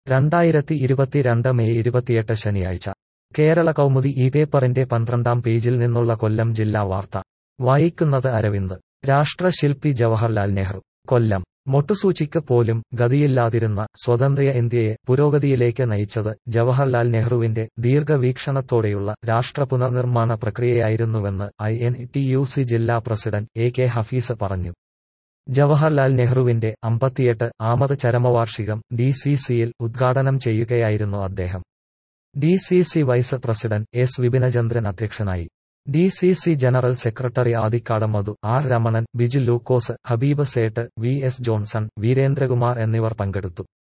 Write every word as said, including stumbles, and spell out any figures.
രണ്ടായിരത്തി ഇരുപത്തിരണ്ട് മെയ് ഇരുപത്തിയെട്ട് ശനിയാഴ്ച കേരള കൗമുദി ഈ പേപ്പറിന്റെ പന്ത്രണ്ടാം പേജിൽ നിന്നുള്ള കൊല്ലം ജില്ലാ വാർത്ത വായിക്കുന്നത് അരവിന്ദ്. രാഷ്ട്രശില്പി ജവഹർലാൽ നെഹ്റു. കൊല്ലം. മൊട്ടുസൂചിക്ക് പോലും ഗതിയില്ലാതിരുന്ന സ്വതന്ത്ര ഇന്ത്യയെ പുരോഗതിയിലേക്ക് നയിച്ചത് ജവഹർലാൽ നെഹ്റുവിന്റെ ദീർഘവീക്ഷണത്തോടെയുള്ള രാഷ്ട്ര പുനർനിർമ്മാണ പ്രക്രിയയായിരുന്നുവെന്ന് I N T U C ജില്ലാ പ്രസിഡന്റ് എ കെ ഹഫീസ് പറഞ്ഞു. ജവഹർലാൽ നെഹ്റുവിന്റെ അമ്പത്തിയെട്ട് ആമത് ചരമവാർഷികം ഡി സി സിയിൽ ഉദ്ഘാടനം ചെയ്യുകയായിരുന്നു അദ്ദേഹം. D C C vice president S Vipinachandran അധ്യക്ഷനായി. D C C general secretary Adikkad Madhu, R Ramanan, Biju Lukose, Habeeb Sait, V S Johnson, Veerendrakumar എന്നിവർ പങ്കെടുത്തു.